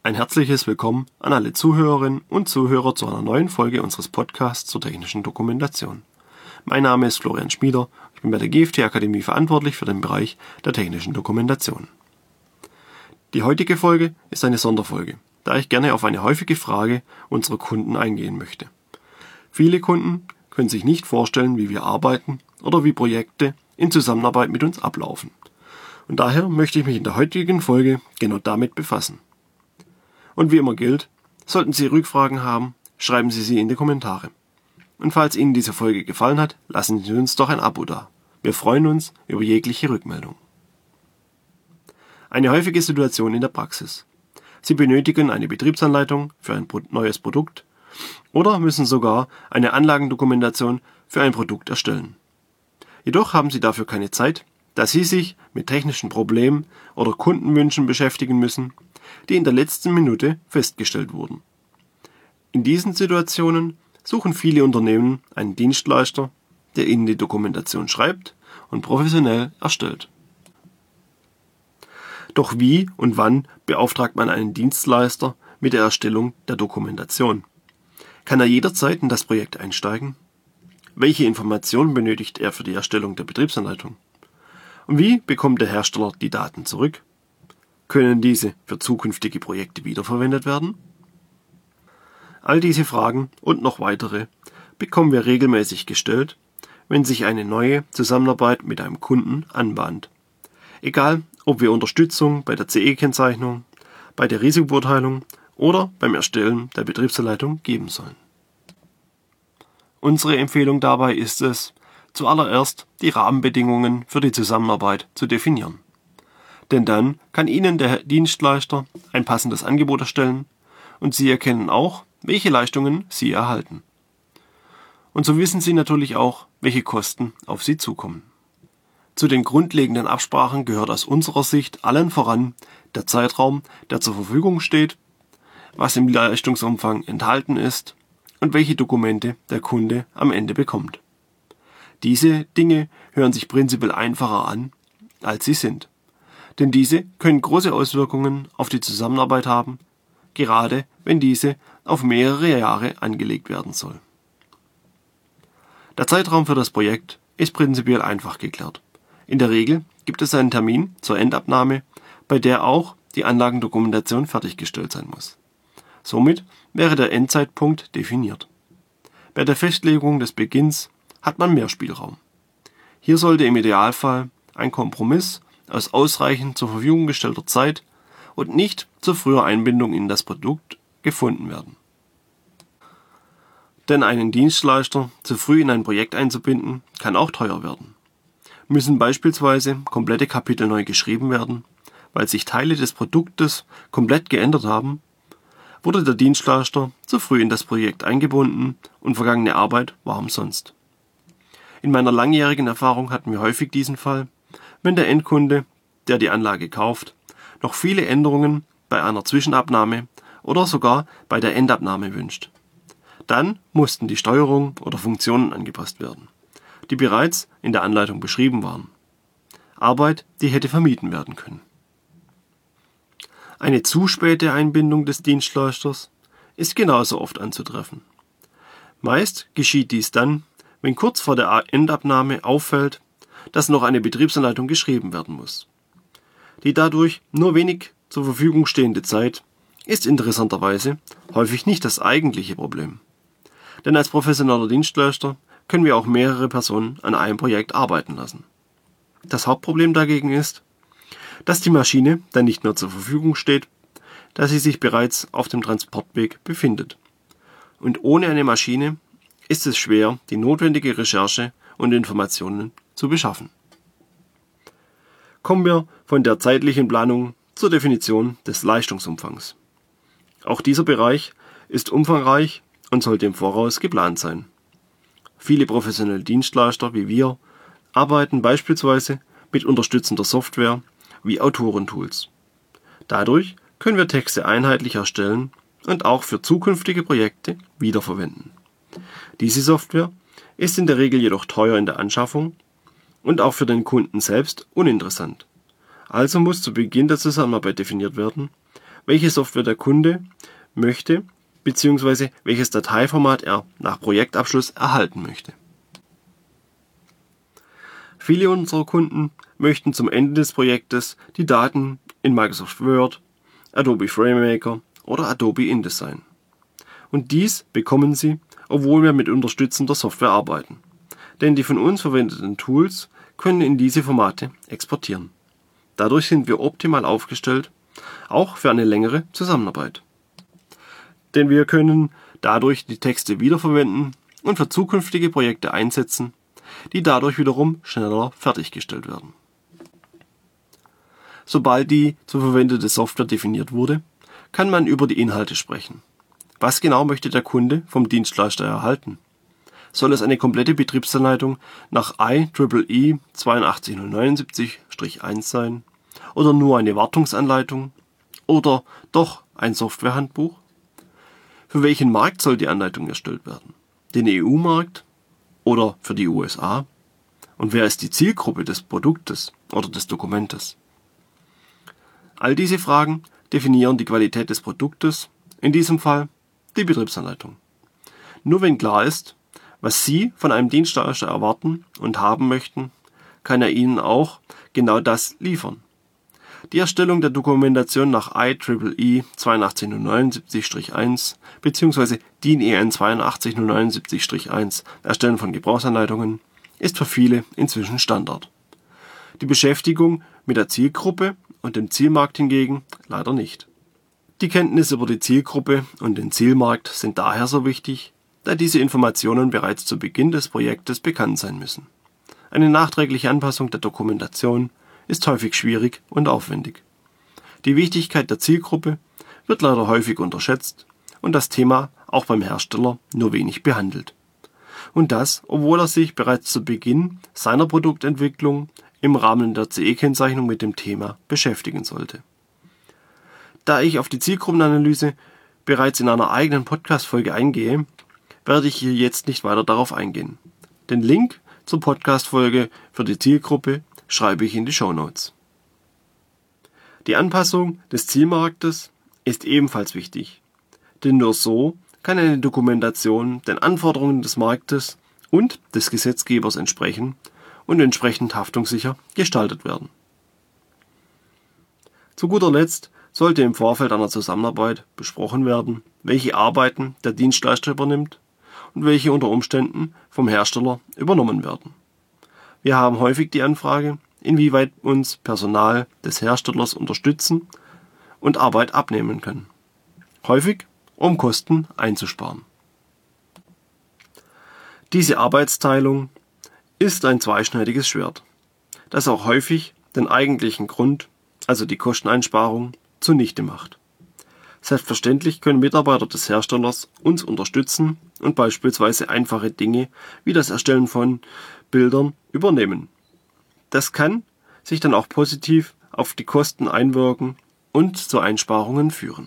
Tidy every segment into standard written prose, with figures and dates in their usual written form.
Ein herzliches Willkommen an alle Zuhörerinnen und Zuhörer zu einer neuen Folge unseres Podcasts zur technischen Dokumentation. Mein Name ist Florian Schmieder, ich bin bei der GFT Akademie verantwortlich für den Bereich der technischen Dokumentation. Die heutige Folge ist eine Sonderfolge, da ich gerne auf eine häufige Frage unserer Kunden eingehen möchte. Viele Kunden können sich nicht vorstellen, wie wir arbeiten oder wie Projekte in Zusammenarbeit mit uns ablaufen. Und daher möchte ich mich in der heutigen Folge genau damit befassen. Und wie immer gilt, sollten Sie Rückfragen haben, schreiben Sie sie in die Kommentare. Und falls Ihnen diese Folge gefallen hat, lassen Sie uns doch ein Abo da. Wir freuen uns über jegliche Rückmeldung. Eine häufige Situation in der Praxis. Sie benötigen eine Betriebsanleitung für ein neues Produkt oder müssen sogar eine Anlagendokumentation für ein Produkt erstellen. Jedoch haben Sie dafür keine Zeit, da Sie sich mit technischen Problemen oder Kundenwünschen beschäftigen müssen, die in der letzten Minute festgestellt wurden. In diesen Situationen suchen viele Unternehmen einen Dienstleister, der ihnen die Dokumentation schreibt und professionell erstellt. Doch wie und wann beauftragt man einen Dienstleister mit der Erstellung der Dokumentation? Kann er jederzeit in das Projekt einsteigen? Welche Informationen benötigt er für die Erstellung der Betriebsanleitung? Und wie bekommt der Hersteller die Daten zurück? Können diese für zukünftige Projekte wiederverwendet werden? All diese Fragen und noch weitere bekommen wir regelmäßig gestellt, wenn sich eine neue Zusammenarbeit mit einem Kunden anbahnt. Egal, ob wir Unterstützung bei der CE-Kennzeichnung, bei der Risikobeurteilung oder beim Erstellen der Betriebsanleitung geben sollen. Unsere Empfehlung dabei ist es, zuallererst die Rahmenbedingungen für die Zusammenarbeit zu definieren. Denn dann kann Ihnen der Dienstleister ein passendes Angebot erstellen und Sie erkennen auch, welche Leistungen Sie erhalten. Und so wissen Sie natürlich auch, welche Kosten auf Sie zukommen. Zu den grundlegenden Absprachen gehört aus unserer Sicht allen voran der Zeitraum, der zur Verfügung steht, was im Leistungsumfang enthalten ist und welche Dokumente der Kunde am Ende bekommt. Diese Dinge hören sich prinzipiell einfacher an, als sie sind. Denn diese können große Auswirkungen auf die Zusammenarbeit haben, gerade wenn diese auf mehrere Jahre angelegt werden soll. Der Zeitraum für das Projekt ist prinzipiell einfach geklärt. In der Regel gibt es einen Termin zur Endabnahme, bei der auch die Anlagendokumentation fertiggestellt sein muss. Somit wäre der Endzeitpunkt definiert. Bei der Festlegung des Beginns hat man mehr Spielraum. Hier sollte im Idealfall ein Kompromiss aus ausreichend zur Verfügung gestellter Zeit und nicht zur frühen Einbindung in das Produkt gefunden werden. Denn einen Dienstleister zu früh in ein Projekt einzubinden, kann auch teuer werden. Müssen beispielsweise komplette Kapitel neu geschrieben werden, weil sich Teile des Produktes komplett geändert haben, wurde der Dienstleister zu früh in das Projekt eingebunden und vergangene Arbeit war umsonst. In meiner langjährigen Erfahrung hatten wir häufig diesen Fall, wenn der Endkunde, der die Anlage kauft, noch viele Änderungen bei einer Zwischenabnahme oder sogar bei der Endabnahme wünscht. Dann mussten die Steuerung oder Funktionen angepasst werden, die bereits in der Anleitung beschrieben waren. Arbeit, die hätte vermieden werden können. Eine zu späte Einbindung des Dienstleisters ist genauso oft anzutreffen. Meist geschieht dies dann, wenn kurz vor der Endabnahme auffällt, dass noch eine Betriebsanleitung geschrieben werden muss. Die dadurch nur wenig zur Verfügung stehende Zeit ist interessanterweise häufig nicht das eigentliche Problem. Denn als professioneller Dienstleister können wir auch mehrere Personen an einem Projekt arbeiten lassen. Das Hauptproblem dagegen ist, dass die Maschine dann nicht mehr zur Verfügung steht, da sie sich bereits auf dem Transportweg befindet. Und ohne eine Maschine ist es schwer, die notwendige Recherche und Informationen zu beschaffen. Kommen wir von der zeitlichen Planung zur Definition des Leistungsumfangs. Auch dieser Bereich ist umfangreich und sollte im Voraus geplant sein. Viele professionelle Dienstleister wie wir arbeiten beispielsweise mit unterstützender Software wie Autorentools. Dadurch können wir Texte einheitlich erstellen und auch für zukünftige Projekte wiederverwenden. Diese Software ist in der Regel jedoch teuer in der Anschaffung und auch für den Kunden selbst uninteressant. Also muss zu Beginn der Zusammenarbeit definiert werden, welche Software der Kunde möchte bzw. welches Dateiformat er nach Projektabschluss erhalten möchte. Viele unserer Kunden möchten zum Ende des Projektes die Daten in Microsoft Word, Adobe FrameMaker oder Adobe InDesign. Und dies bekommen sie, obwohl wir mit unterstützender Software arbeiten. Denn die von uns verwendeten Tools können in diese Formate exportieren. Dadurch sind wir optimal aufgestellt, auch für eine längere Zusammenarbeit. Denn wir können dadurch die Texte wiederverwenden und für zukünftige Projekte einsetzen, die dadurch wiederum schneller fertiggestellt werden. Sobald die zu verwendete Software definiert wurde, kann man über die Inhalte sprechen. Was genau möchte der Kunde vom Dienstleister erhalten? Soll es eine komplette Betriebsanleitung nach IEEE 82079-1 sein? Oder nur eine Wartungsanleitung? Oder doch ein Softwarehandbuch? Für welchen Markt soll die Anleitung erstellt werden? Den EU-Markt oder für die USA? Und wer ist die Zielgruppe des Produktes oder des Dokumentes? All diese Fragen definieren die Qualität des Produktes, in diesem Fall die Betriebsanleitung. Nur wenn klar ist, was Sie von einem Dienstleister erwarten und haben möchten, kann er Ihnen auch genau das liefern. Die Erstellung der Dokumentation nach IEEE 82079-1 bzw. DIN EN 82079-1 Erstellen von Gebrauchsanleitungen ist für viele inzwischen Standard. Die Beschäftigung mit der Zielgruppe und dem Zielmarkt hingegen leider nicht. Die Kenntnisse über die Zielgruppe und den Zielmarkt sind daher so wichtig, da diese Informationen bereits zu Beginn des Projektes bekannt sein müssen. Eine nachträgliche Anpassung der Dokumentation ist häufig schwierig und aufwendig. Die Wichtigkeit der Zielgruppe wird leider häufig unterschätzt und das Thema auch beim Hersteller nur wenig behandelt. Und das, obwohl er sich bereits zu Beginn seiner Produktentwicklung im Rahmen der CE-Kennzeichnung mit dem Thema beschäftigen sollte. Da ich auf die Zielgruppenanalyse bereits in einer eigenen Podcast-Folge eingehe, werde ich hier jetzt nicht weiter darauf eingehen. Den Link zur Podcast-Folge für die Zielgruppe schreibe ich in die Shownotes. Die Anpassung des Zielmarktes ist ebenfalls wichtig, denn nur so kann eine Dokumentation den Anforderungen des Marktes und des Gesetzgebers entsprechen und entsprechend haftungssicher gestaltet werden. Zu guter Letzt sollte im Vorfeld einer Zusammenarbeit besprochen werden, welche Arbeiten der Dienstleister übernimmt und welche unter Umständen vom Hersteller übernommen werden. Wir haben häufig die Anfrage, inwieweit uns Personal des Herstellers unterstützen und Arbeit abnehmen können. Häufig, um Kosten einzusparen. Diese Arbeitsteilung ist ein zweischneidiges Schwert, das auch häufig den eigentlichen Grund, also die Kosteneinsparung, zunichte macht. Selbstverständlich können Mitarbeiter des Herstellers uns unterstützen und beispielsweise einfache Dinge wie das Erstellen von Bildern übernehmen. Das kann sich dann auch positiv auf die Kosten einwirken und zu Einsparungen führen.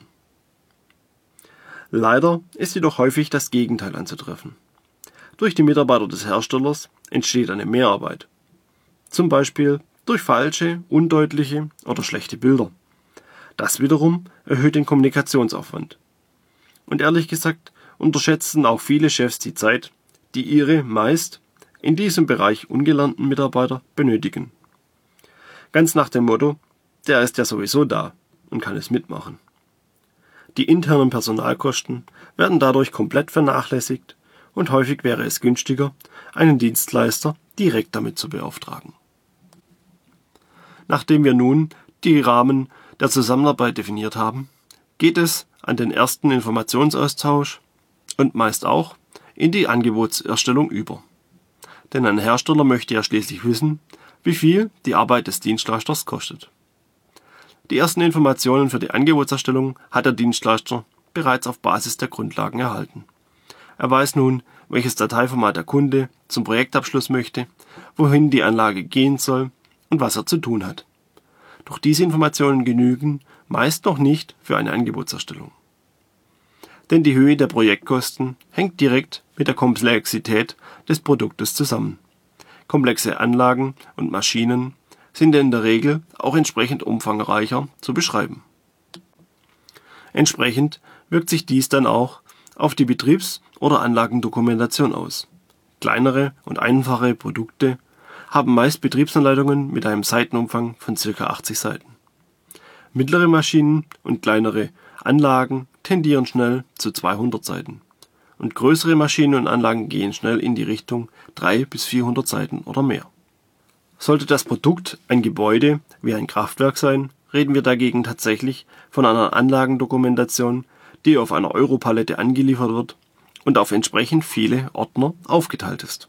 Leider ist jedoch häufig das Gegenteil anzutreffen. Durch die Mitarbeiter des Herstellers entsteht eine Mehrarbeit. Zum Beispiel durch falsche, undeutliche oder schlechte Bilder. Das wiederum erhöht den Kommunikationsaufwand. Und ehrlich gesagt unterschätzen auch viele Chefs die Zeit, die ihre meist in diesem Bereich ungelernten Mitarbeiter benötigen. Ganz nach dem Motto, der ist ja sowieso da und kann es mitmachen. Die internen Personalkosten werden dadurch komplett vernachlässigt und häufig wäre es günstiger, einen Dienstleister direkt damit zu beauftragen. Nachdem wir nun die Rahmen der Zusammenarbeit definiert haben, geht es an den ersten Informationsaustausch und meist auch in die Angebotserstellung über. Denn ein Hersteller möchte ja schließlich wissen, wie viel die Arbeit des Dienstleisters kostet. Die ersten Informationen für die Angebotserstellung hat der Dienstleister bereits auf Basis der Grundlagen erhalten. Er weiß nun, welches Dateiformat der Kunde zum Projektabschluss möchte, wohin die Anlage gehen soll und was er zu tun hat. Doch diese Informationen genügen meist noch nicht für eine Angebotserstellung. Denn die Höhe der Projektkosten hängt direkt mit der Komplexität des Produktes zusammen. Komplexe Anlagen und Maschinen sind in der Regel auch entsprechend umfangreicher zu beschreiben. Entsprechend wirkt sich dies dann auch auf die Betriebs- oder Anlagendokumentation aus. Kleinere und einfache Produkte haben meist Betriebsanleitungen mit einem Seitenumfang von ca. 80 Seiten. Mittlere Maschinen und kleinere Anlagen tendieren schnell zu 200 Seiten. Und größere Maschinen und Anlagen gehen schnell in die Richtung 300 bis 400 Seiten oder mehr. Sollte das Produkt ein Gebäude wie ein Kraftwerk sein, reden wir dagegen tatsächlich von einer Anlagendokumentation, die auf einer Europalette angeliefert wird und auf entsprechend viele Ordner aufgeteilt ist.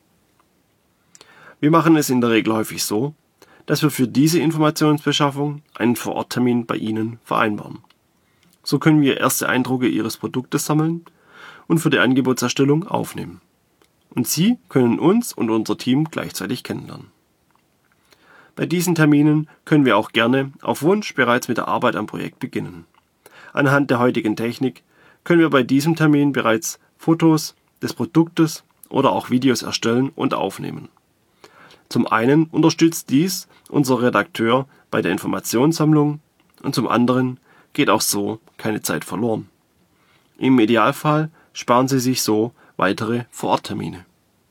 Wir machen es in der Regel häufig so, dass wir für diese Informationsbeschaffung einen Vororttermin bei Ihnen vereinbaren. So können wir erste Eindrücke Ihres Produktes sammeln und für die Angebotserstellung aufnehmen. Und Sie können uns und unser Team gleichzeitig kennenlernen. Bei diesen Terminen können wir auch gerne auf Wunsch bereits mit der Arbeit am Projekt beginnen. Anhand der heutigen Technik können wir bei diesem Termin bereits Fotos des Produktes oder auch Videos erstellen und aufnehmen. Zum einen unterstützt dies unser Redakteur bei der Informationssammlung und zum anderen geht auch so keine Zeit verloren. Im Idealfall sparen Sie sich so weitere Vororttermine.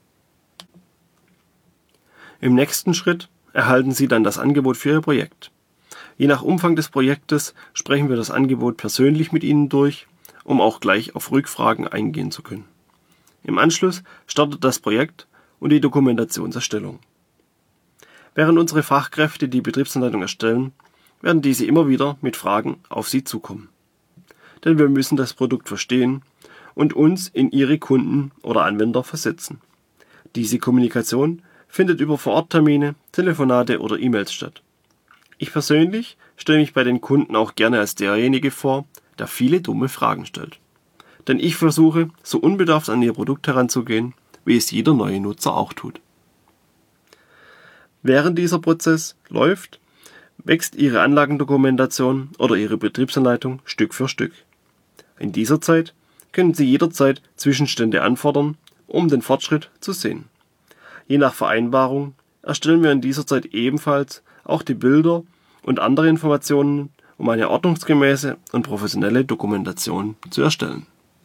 Im nächsten Schritt erhalten Sie dann das Angebot für Ihr Projekt. Je nach Umfang des Projektes sprechen wir das Angebot persönlich mit Ihnen durch, um auch gleich auf Rückfragen eingehen zu können. Im Anschluss startet das Projekt und die Dokumentationserstellung. Während unsere Fachkräfte die Betriebsanleitung erstellen, werden diese immer wieder mit Fragen auf Sie zukommen. Denn wir müssen das Produkt verstehen und uns in Ihre Kunden oder Anwender versetzen. Diese Kommunikation findet über Vororttermine, Telefonate oder E-Mails statt. Ich persönlich stelle mich bei den Kunden auch gerne als derjenige vor, der viele dumme Fragen stellt. Denn ich versuche, so unbedarft an Ihr Produkt heranzugehen, wie es jeder neue Nutzer auch tut. Während dieser Prozess läuft, wächst Ihre Anlagendokumentation oder Ihre Betriebsanleitung Stück für Stück. In dieser Zeit können Sie jederzeit Zwischenstände anfordern, um den Fortschritt zu sehen. Je nach Vereinbarung erstellen wir in dieser Zeit ebenfalls auch die Bilder und andere Informationen, um eine ordnungsgemäße und professionelle Dokumentation zu erstellen.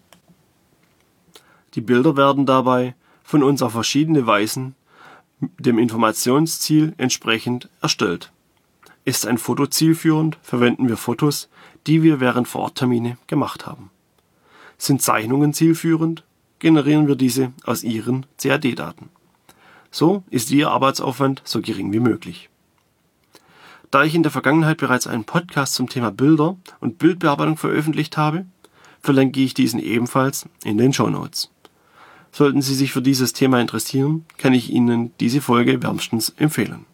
Die Bilder werden dabei von uns auf verschiedene Weisen dem Informationsziel entsprechend erstellt. Ist ein Foto zielführend, verwenden wir Fotos, die wir während Vororttermine gemacht haben. Sind Zeichnungen zielführend, generieren wir diese aus Ihren CAD-Daten. So ist Ihr Arbeitsaufwand so gering wie möglich. Da ich in der Vergangenheit bereits einen Podcast zum Thema Bilder und Bildbearbeitung veröffentlicht habe, verlinke ich diesen ebenfalls in den Shownotes. Sollten Sie sich für dieses Thema interessieren, kann ich Ihnen diese Folge wärmstens empfehlen.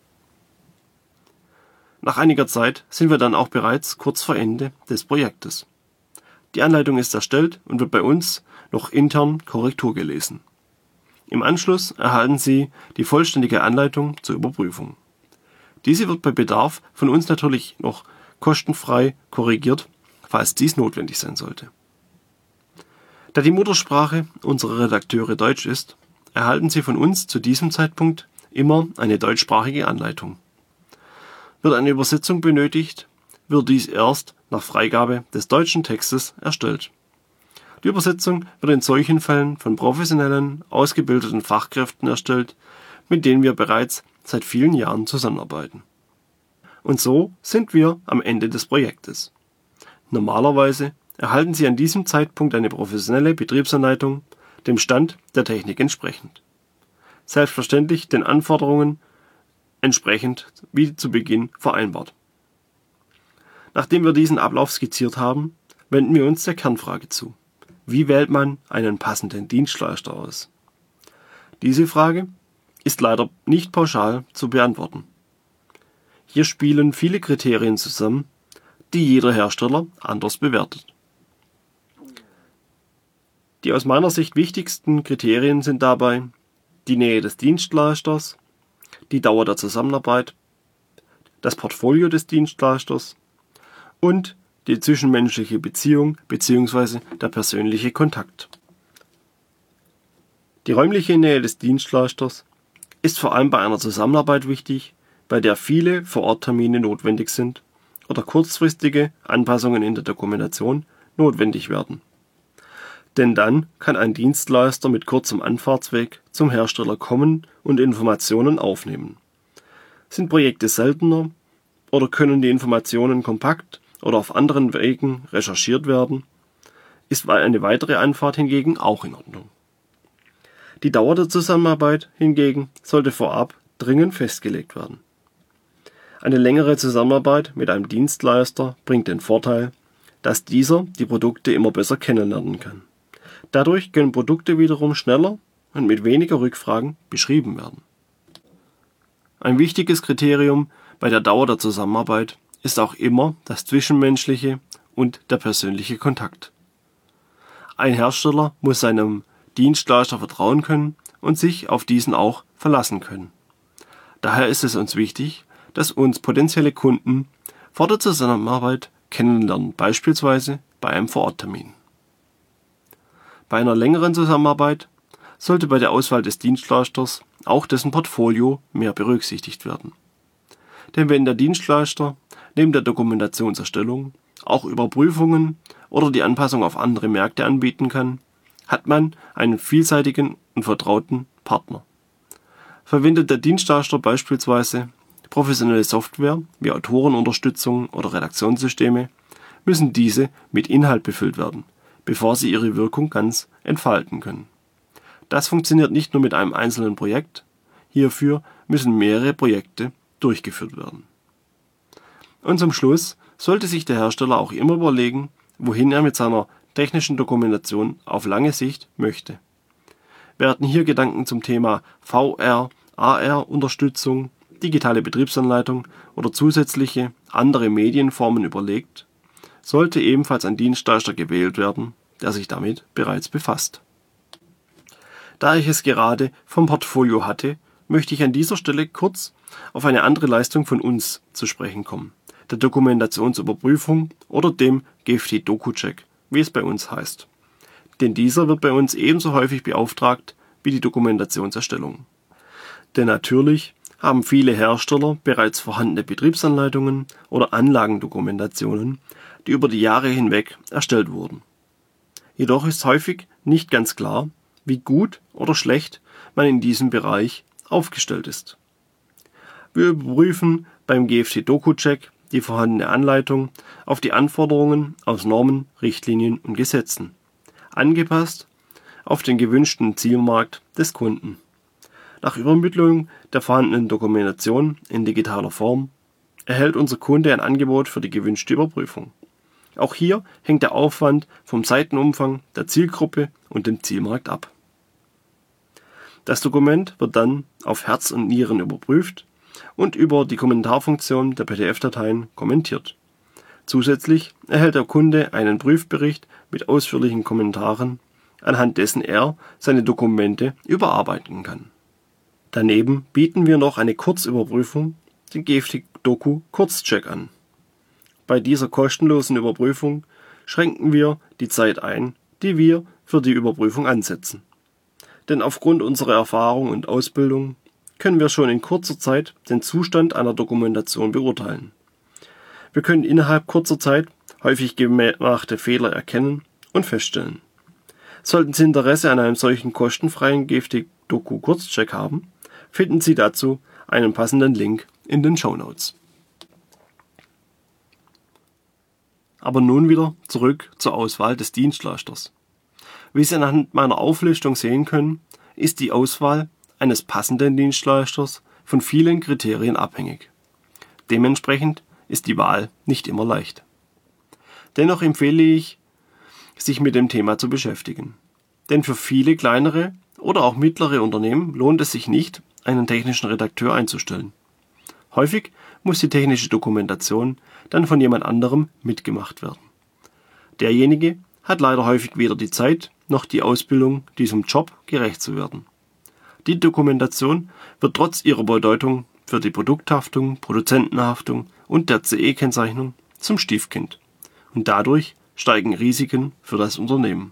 Nach einiger Zeit sind wir dann auch bereits kurz vor Ende des Projektes. Die Anleitung ist erstellt und wird bei uns noch intern Korrektur gelesen. Im Anschluss erhalten Sie die vollständige Anleitung zur Überprüfung. Diese wird bei Bedarf von uns natürlich noch kostenfrei korrigiert, falls dies notwendig sein sollte. Da die Muttersprache unserer Redakteure Deutsch ist, erhalten Sie von uns zu diesem Zeitpunkt immer eine deutschsprachige Anleitung. Wird eine Übersetzung benötigt, wird dies erst nach Freigabe des deutschen Textes erstellt. Die Übersetzung wird in solchen Fällen von professionellen, ausgebildeten Fachkräften erstellt, mit denen wir bereits seit vielen Jahren zusammenarbeiten. Und so sind wir am Ende des Projektes. Normalerweise erhalten Sie an diesem Zeitpunkt eine professionelle Betriebsanleitung, dem Stand der Technik entsprechend. Selbstverständlich den Anforderungen entsprechend wie zu Beginn vereinbart. Nachdem wir diesen Ablauf skizziert haben, wenden wir uns der Kernfrage zu. Wie wählt man einen passenden Dienstleister aus? Diese Frage ist leider nicht pauschal zu beantworten. Hier spielen viele Kriterien zusammen, die jeder Hersteller anders bewertet. Die aus meiner Sicht wichtigsten Kriterien sind dabei die Nähe des Dienstleisters, die Dauer der Zusammenarbeit, das Portfolio des Dienstleisters und die zwischenmenschliche Beziehung bzw. der persönliche Kontakt. Die räumliche Nähe des Dienstleisters ist vor allem bei einer Zusammenarbeit wichtig, bei der viele Vororttermine notwendig sind oder kurzfristige Anpassungen in der Dokumentation notwendig werden. Denn dann kann ein Dienstleister mit kurzem Anfahrtsweg zum Hersteller kommen und Informationen aufnehmen. Sind Projekte seltener oder können die Informationen kompakt oder auf anderen Wegen recherchiert werden, ist eine weitere Anfahrt hingegen auch in Ordnung. Die Dauer der Zusammenarbeit hingegen sollte vorab dringend festgelegt werden. Eine längere Zusammenarbeit mit einem Dienstleister bringt den Vorteil, dass dieser die Produkte immer besser kennenlernen kann. Dadurch können Produkte wiederum schneller und mit weniger Rückfragen beschrieben werden. Ein wichtiges Kriterium bei der Dauer der Zusammenarbeit ist auch immer das Zwischenmenschliche und der persönliche Kontakt. Ein Hersteller muss seinem Dienstleister vertrauen können und sich auf diesen auch verlassen können. Daher ist es uns wichtig, dass uns potenzielle Kunden vor der Zusammenarbeit kennenlernen, beispielsweise bei einem Vororttermin. Bei einer längeren Zusammenarbeit sollte bei der Auswahl des Dienstleisters auch dessen Portfolio mehr berücksichtigt werden. Denn wenn der Dienstleister neben der Dokumentationserstellung auch Überprüfungen oder die Anpassung auf andere Märkte anbieten kann, hat man einen vielseitigen und vertrauten Partner. Verwendet der Dienstleister beispielsweise professionelle Software wie Autorenunterstützung oder Redaktionssysteme, müssen diese mit Inhalt befüllt werden, bevor sie ihre Wirkung ganz entfalten können. Das funktioniert nicht nur mit einem einzelnen Projekt, hierfür müssen mehrere Projekte durchgeführt werden. Und zum Schluss sollte sich der Hersteller auch immer überlegen, wohin er mit seiner technischen Dokumentation auf lange Sicht möchte. Werden hier Gedanken zum Thema VR, AR-Unterstützung, digitale Betriebsanleitung oder zusätzliche andere Medienformen überlegt, sollte ebenfalls ein Dienstleister gewählt werden, der sich damit bereits befasst. Da ich es gerade vom Portfolio hatte, möchte ich an dieser Stelle kurz auf eine andere Leistung von uns zu sprechen kommen, der Dokumentationsüberprüfung oder dem GFT-Doku-Check, wie es bei uns heißt. Denn dieser wird bei uns ebenso häufig beauftragt wie die Dokumentationserstellung. Denn natürlich haben viele Hersteller bereits vorhandene Betriebsanleitungen oder Anlagendokumentationen, die über die Jahre hinweg erstellt wurden. Jedoch ist häufig nicht ganz klar, wie gut oder schlecht man in diesem Bereich aufgestellt ist. Wir überprüfen beim GFT-Doku-Check die vorhandene Anleitung auf die Anforderungen aus Normen, Richtlinien und Gesetzen, angepasst auf den gewünschten Zielmarkt des Kunden. Nach Übermittlung der vorhandenen Dokumentation in digitaler Form erhält unser Kunde ein Angebot für die gewünschte Überprüfung. Auch hier hängt der Aufwand vom Seitenumfang, der Zielgruppe und dem Zielmarkt ab. Das Dokument wird dann auf Herz und Nieren überprüft und über die Kommentarfunktion der PDF-Dateien kommentiert. Zusätzlich erhält der Kunde einen Prüfbericht mit ausführlichen Kommentaren, anhand dessen er seine Dokumente überarbeiten kann. Daneben bieten wir noch eine Kurzüberprüfung, den GFT-Doku Kurzcheck an. Bei dieser kostenlosen Überprüfung schränken wir die Zeit ein, die wir für die Überprüfung ansetzen. Denn aufgrund unserer Erfahrung und Ausbildung können wir schon in kurzer Zeit den Zustand einer Dokumentation beurteilen. Wir können innerhalb kurzer Zeit häufig gemachte Fehler erkennen und feststellen. Sollten Sie Interesse an einem solchen kostenfreien GFT-Doku Kurzcheck haben, finden Sie dazu einen passenden Link in den Shownotes. Aber nun wieder zurück zur Auswahl des Dienstleisters. Wie Sie anhand meiner Auflistung sehen können, ist die Auswahl eines passenden Dienstleisters von vielen Kriterien abhängig. Dementsprechend ist die Wahl nicht immer leicht. Dennoch empfehle ich, sich mit dem Thema zu beschäftigen. Denn für viele kleinere oder auch mittlere Unternehmen lohnt es sich nicht, einen technischen Redakteur einzustellen. Häufig muss die technische Dokumentation dann von jemand anderem mitgemacht werden. Derjenige hat leider häufig weder die Zeit noch die Ausbildung, diesem Job gerecht zu werden. Die Dokumentation wird trotz ihrer Bedeutung für die Produkthaftung, Produzentenhaftung und der CE-Kennzeichnung zum Stiefkind. Und dadurch steigen Risiken für das Unternehmen.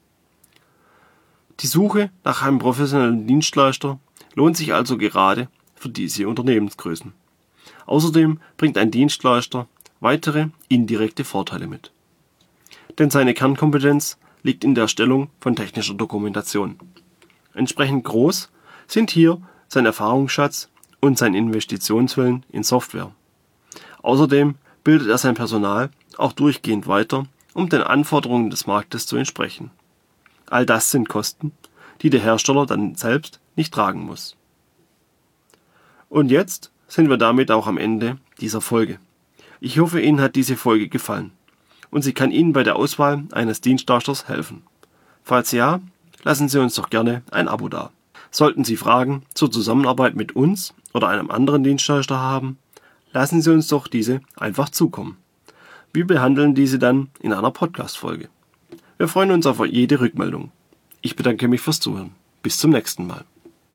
Die Suche nach einem professionellen Dienstleister lohnt sich also gerade für diese Unternehmensgrößen. Außerdem bringt ein Dienstleister weitere indirekte Vorteile mit. Denn seine Kernkompetenz liegt in der Erstellung von technischer Dokumentation. Entsprechend groß sind hier sein Erfahrungsschatz und sein Investitionswillen in Software. Außerdem bildet er sein Personal auch durchgehend weiter, um den Anforderungen des Marktes zu entsprechen. All das sind Kosten, die der Hersteller dann selbst nicht tragen muss. Und jetzt sind wir damit auch am Ende dieser Folge. Ich hoffe, Ihnen hat diese Folge gefallen und sie kann Ihnen bei der Auswahl eines Dienstleisters helfen. Falls ja, lassen Sie uns doch gerne ein Abo da. Sollten Sie Fragen zur Zusammenarbeit mit uns oder einem anderen Dienstleister haben, lassen Sie uns doch diese einfach zukommen. Wir behandeln diese dann in einer Podcast-Folge. Wir freuen uns auf jede Rückmeldung. Ich bedanke mich fürs Zuhören. Bis zum nächsten Mal.